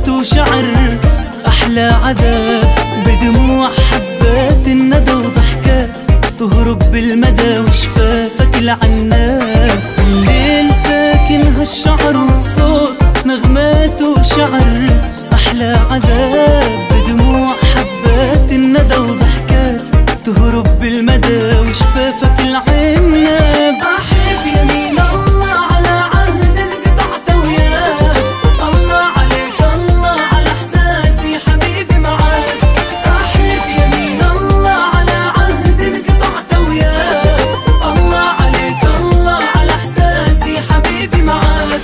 نغمات وشعر أحلى عذاب بدموع حبات الندى وضحكات تهرب بالمدى وشفافك العناب. الليل ساكن هالشعر والصوت نغمات وشعر أحلى عذاب بدموع حبات الندى وضحكات تهرب بالمدى وشفافك العناب. أحلف يمين الله على عهد انقطعت وياك، الله عليك الله على إحساسي حبيبي معاك. أحلف يمين الله على عهد انقطعت وياك، الله عليك الله على إحساسي حبيبي معاك.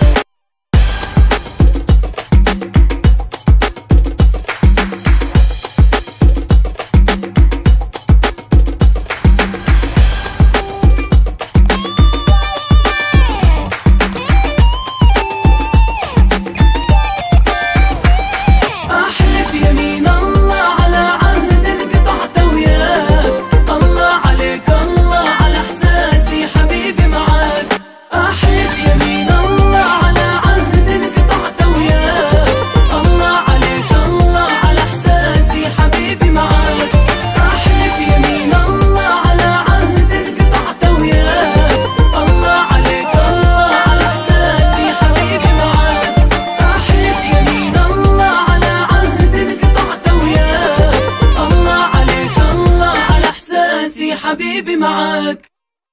حبيبي معاك.